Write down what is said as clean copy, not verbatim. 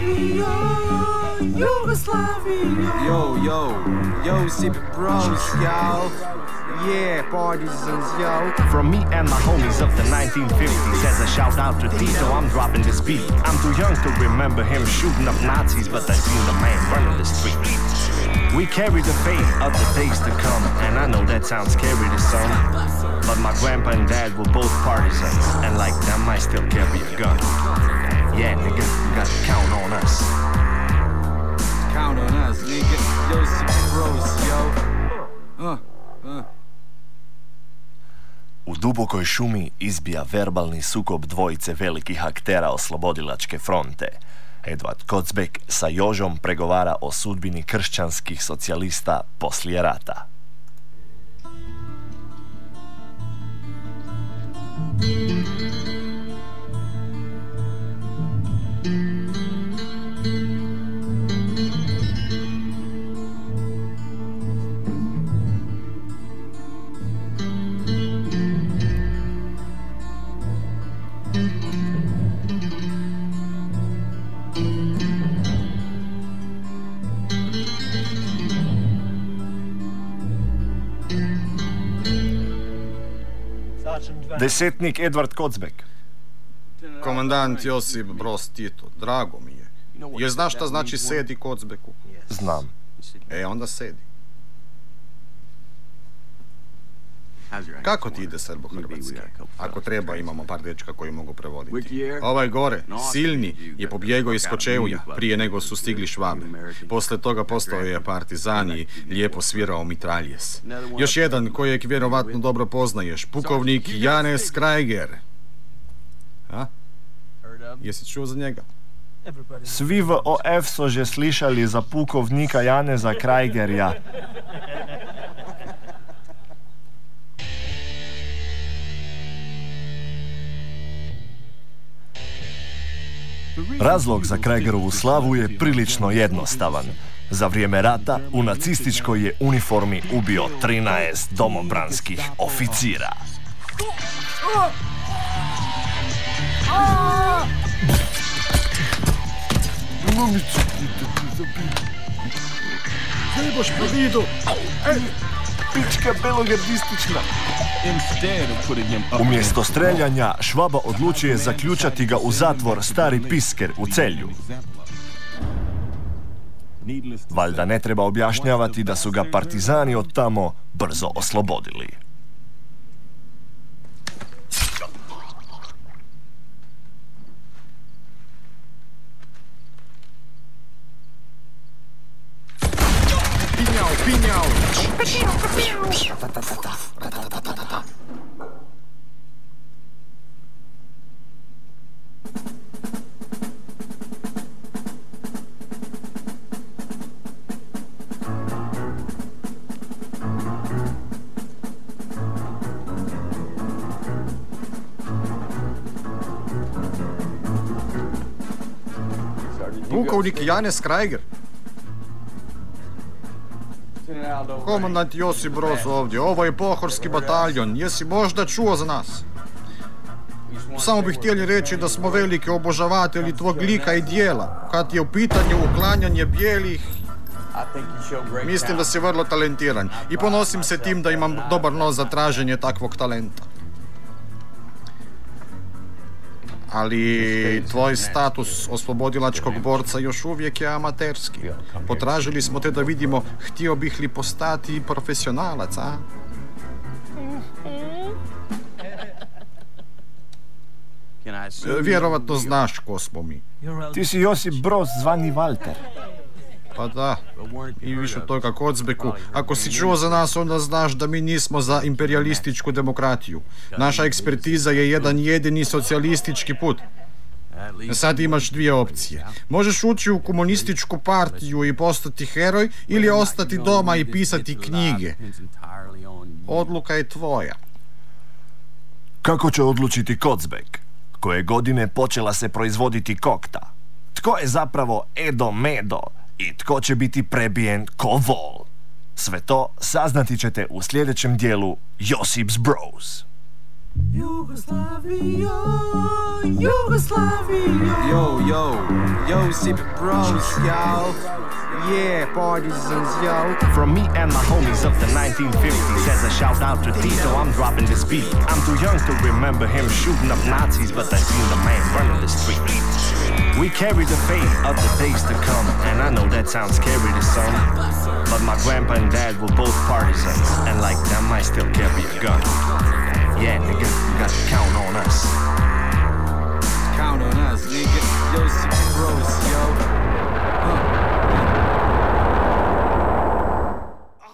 Yo, Josip Bros, y'all. Yeah, partisans, yo. From me and my homies of the 1950s, as a shout out to Tito, I'm dropping this beat. I'm too young to remember him shooting up Nazis, but I seen the man running the street. We carry the fate of the days to come, and I know that sounds scary to some, but my grandpa and dad were both partisans, and like them I still carry a gun. Yeah, nigga, you gotta count on us. Count on us, nigga. Josip Bros, yo. U dubokoj šumi izbija verbalni sukob dvojice velikih aktera oslobodilačke fronte. Edvard Kocbek sa Jožom pregovara o sudbini kršćanskih socijalista poslije rata. Desetnik Edvard Kocbek. Komandant Josip Broz Tito, drago mi je. Jer znaš šta znači sedi Kocbeku? Znam. Onda sedi. Kako ti ide srbo-hrvatski? Ako treba, imamo par dečka koji mogu prevoditi. Ovaj gore, Silni, je pobjegao iz Kočevlja prije nego su stigli Švabe. Posle toga postao je partizan i lijepo svirao mitraljes. Još jedan kojeg vjerovatno dobro poznaješ, pukovnik Janez Krajger. A? Jesi čuo za njega? Svi v OF so že slišali za pukovnika Janeza Krajgerja. Razlog za Krajgerovu slavu je prilično jednostavan. Za vrijeme rata u nacističkoj je uniformi ubio 13 domobranskih oficira. Trebaš po vidu! Pička belogardistična. Umjesto streljanja, Švaba odlučuje zaključati ga u zatvor Stari Pisker u Celju. Valjda ne treba objašnjavati da su ga partizani od tamo brzo oslobodili. Pinjao! Pukovnik Janez Krajger. Komandant Josip Broz ovdje, ovo je Pohorski bataljon, jesi možda čuo za nas? Samo bih htjeli reći da smo veliki obožavatelji tvog lika i dijela, kad je u pitanju uklanjanje bijelih. Mislim da si vrlo talentiran i ponosim se tim da imam dobar nos za traženje takvog talenta. Ali tvoj status oslobodilačkog borca još uvijek je amaterski. Potražili smo te da vidimo htio bih li postati profesionalac, a? Vjerovatno znaš ko smo mi. Ti si Josip Broz zvani Walter. Pa da, i više od toga Kocbeku. Ako si čuo za nas, onda znaš da mi nismo za imperijalističku demokratiju. Naša ekspertiza je jedan jedini socijalistički put. Sad imaš dvije opcije. Možeš ući u komunističku partiju i postati heroj ili ostati doma i pisati knjige. Odluka je tvoja. Kako će odlučiti Kocbek? Koje godine počela se proizvoditi kokta? Tko je zapravo Edo Medo? I tko će biti prebijen ko vol? Sve to saznati ćete u sljedećem dijelu Josip's Bros. Yugoslavia, Yugoslavia. Yo, sippin' bros, yo. Yeah, partisans, yo. From me and my homies of the 1950s, as a shout out to Tito, I'm dropping this beat. I'm too young to remember him shooting up Nazis, but I seen the man running the street. We carry the fate of the days to come, and I know that sounds scary to some, but my grandpa and dad were both partisans, and like them I still carry a gun. Yeah, nigga, you gotta count on us.